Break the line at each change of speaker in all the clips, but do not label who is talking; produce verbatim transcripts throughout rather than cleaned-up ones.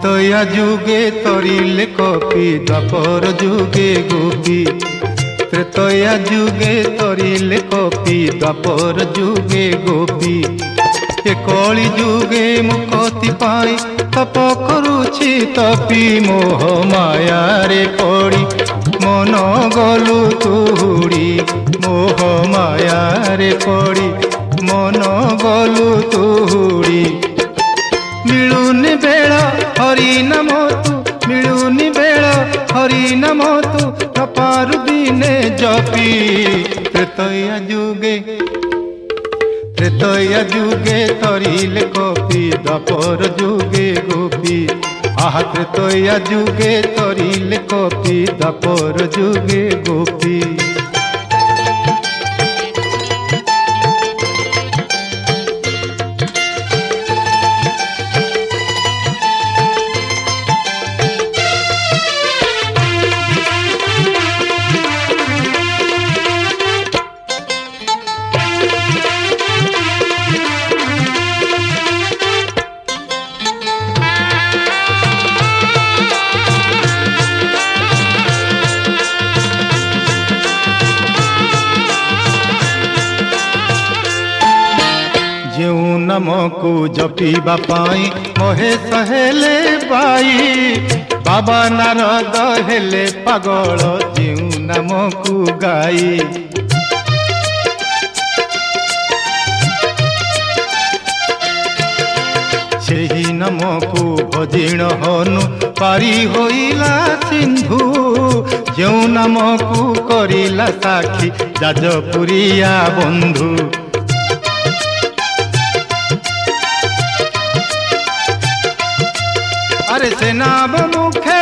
त्रेतया जुगे तरिले कपि द्वापर जुगे गोपी त्रेतया जुगे तरिले कपि द्वापर जुगे गोपी ए कली जुगे मुक्ति पाई तप करुछि तपी मोह माया रे पड़ी मन गलु तुहुड़ी मोह माया रे पड़ी मन गलु तुहुड़ी मिलुनि बेल हरि नाम तू मिलुनि बेल हरि नाम तू कपारु दिने जपी त्रेतया जुगे त्रेतया जुगे तरिले कपि द्वापर जुगे गोपी आहा त्रेतया जुगे तरिले कपि द्वापर जुगे गोपी नाम को जपीबा पाई मोहे सहेले बाई बाबा नारद हेले पागल जेउ नाम को गाई सेही नाम को भजिण हनु पारी होइला सिंधु जेउ नाम को करिला साखी जाजपुरिया बंधु अरे से नाम मुखे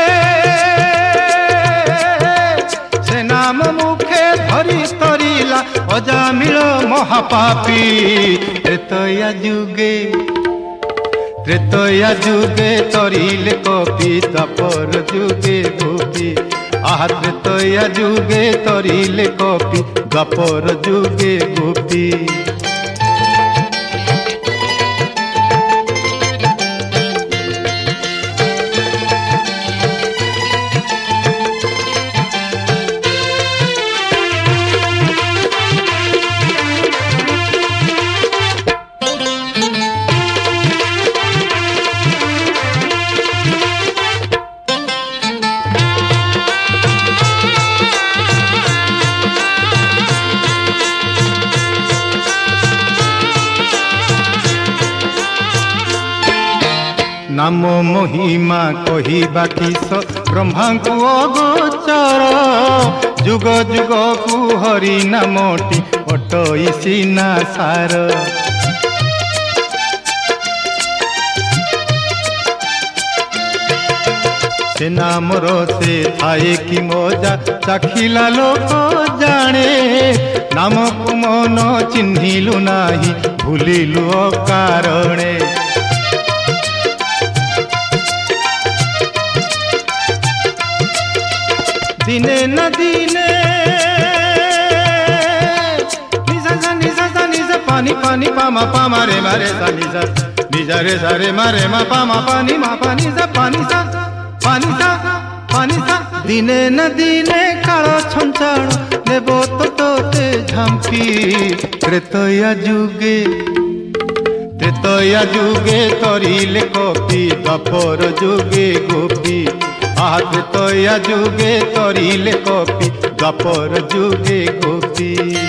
से नाम मुखे धरी तरिला अजामिल महापापी त्रेतया जुगे त्रेतया जुगे तरिले कपि द्वापर जुगे गोपी आहा त्रेतया जुगे तरिले कपि द्वापर जुगे गोपी नाम महिमा कहिबा किस ब्रह्मा को अगोचर जुग जुग को हरि नामटी अटई सीना सार से नामर से थाए कि मजा चाखिला लोक जाने नाम को मन चिन्हिलु नाही भूलिलु अकारणे दिने न दिने निजा सा निजा सा निजा पानी पानी पामा पामा रे मारे सा निजा निजा रे सा रे मारे मा पामा पानी मा पानी सा पानी सा पानी सा पानी सा दिने न दिने काल छंचाण नेबो तो तोते झांपी त्रेतया जुगे त्रेतया जुगे तरिले कपि द्वापर जुगे गोपी आहा त्रेतया जुगे तरिले कपि द्वापर जुगे गोपी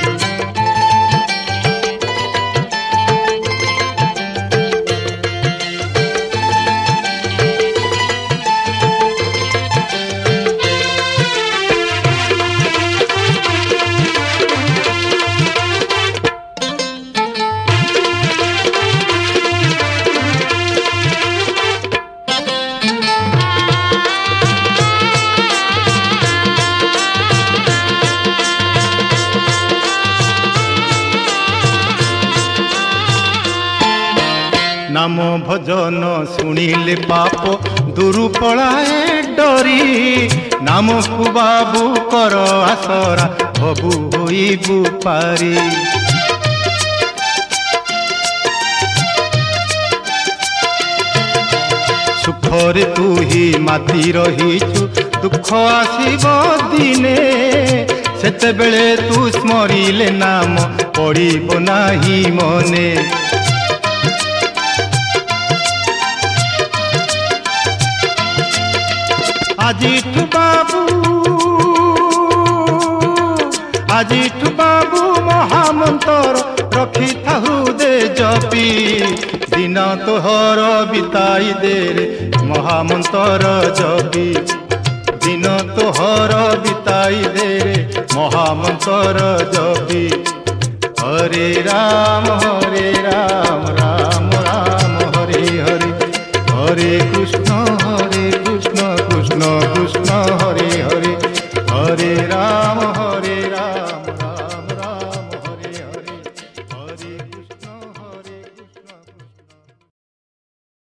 नाम भजन शुणिले पाप दूरु पलाए डरी नाम को बाबू कर आसरा भबू होइबू पारी सुख ଦୁଃଖରେ ତୁ ହି ମାତି ରହିଛୁ। ଦୁଃଖ ଆସିବ ଦିନେ ସେତେବେଳେ ତୁ ସ୍ମରିଲେ ନାମ ପଡ଼ିବ ନାହିଁ ମନେ। ଆଜିଠୁ ବାବୁ ଆଜିଠୁ ବାବୁ ମହାମନ୍ତର ରଖିଥା ହୃଦୟ ଜପି। ଦିନ ତୋହର ବିତାଇ ଦେ ରେ ମହାମନ୍ତର ଜପି। ଦିନ ତୋହର ବିତାଇ ଦେ ରେ ମହାମନ୍ତର ଜପି। ହରେ ରାମ ହରେ ରାମ ରାମ ରାମ ହରେ ହରେ। ହରେ କୃଷ୍ଣ ହରେ କୃଷ୍ଣ କୃଷ୍ଣ କୃଷ୍ଣ